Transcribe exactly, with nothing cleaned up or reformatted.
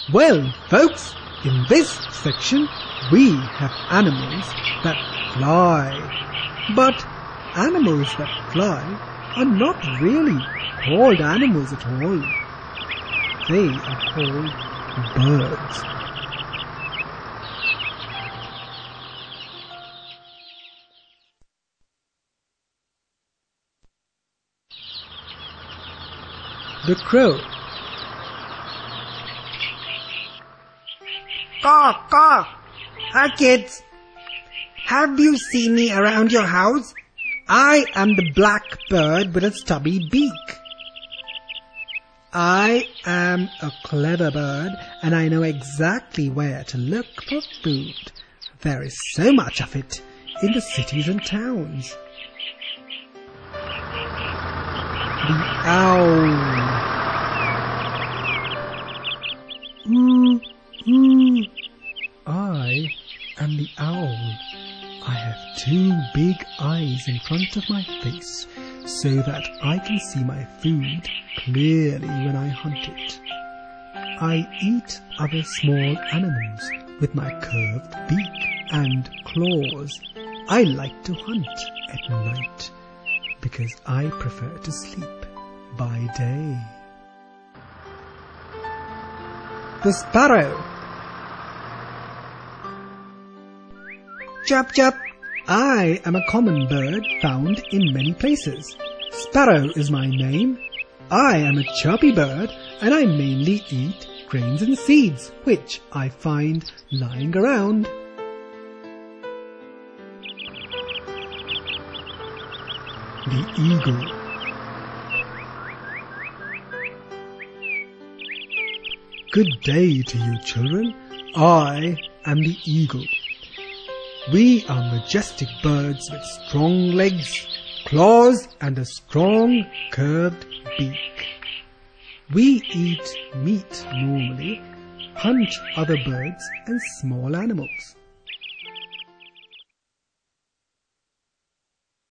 Well, folks, in this section we have animals that fly. But animals that fly are not really called animals at all. They are called birds. The crow. Caw, caw! Hi kids! Have you seen me around your house? I am the black bird with a stubby beak. I am a clever bird and I know exactly where to look for food. There is so much of it in the cities and towns. The owl. Ooh, ooh. I am the owl. I have two big eyes in front of my face so that I can see my food clearly when I hunt it. I eat other small animals with my curved beak and claws. I like to hunt at night because I prefer to sleep by day. The sparrow. Chirp, chirp! I am a common bird found in many places. Sparrow is my name. I am a chirpy bird and I mainly eat grains and seeds which I find lying around. The eagle. Good day to you, children. I am the eagle. We are majestic birds with strong legs, claws and a strong curved beak. We eat meat normally, hunt other birds and small animals.